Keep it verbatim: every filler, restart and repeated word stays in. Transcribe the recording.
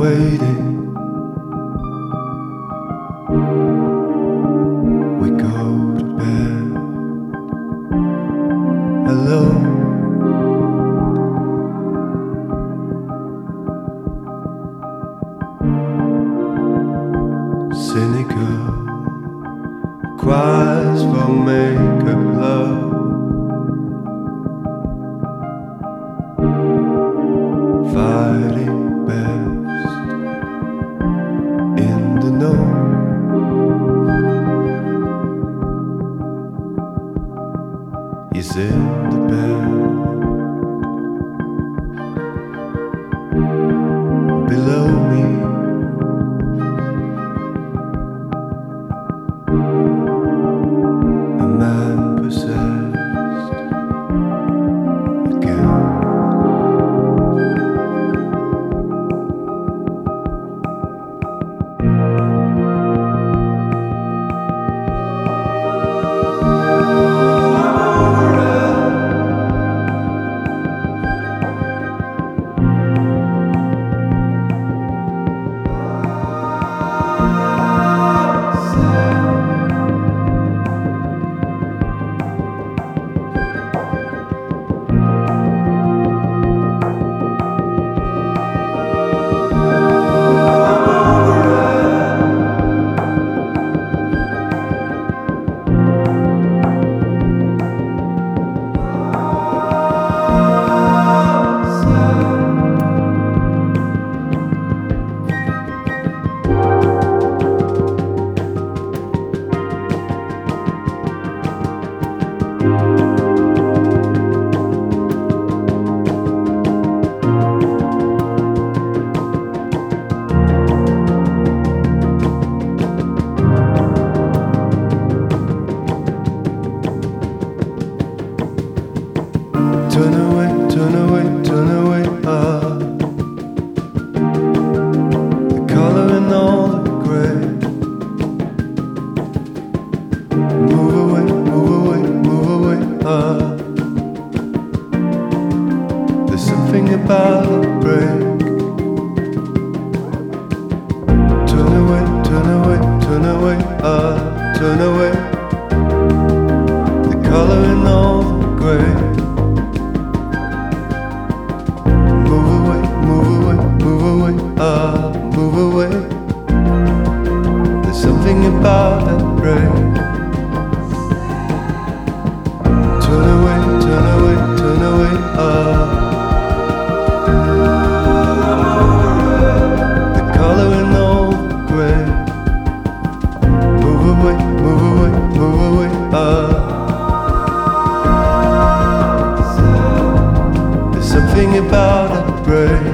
waiting. We go to bed alone. Cynical cries for make-up love. Fighting best in the know. He's in the bed below me. A man possessed again. Turn away, turn away, turn away, ah. The color in all the gray. Move away, move away, move away, ah. There's something about a break. Turn away, turn away, turn away, ah. Turn away. The color in all the gray. Ah, move away. There's something about that break. Turn away, turn away, turn away. Ah, the color in all the gray. Move away, move away, move away. Ah, there's something about that break.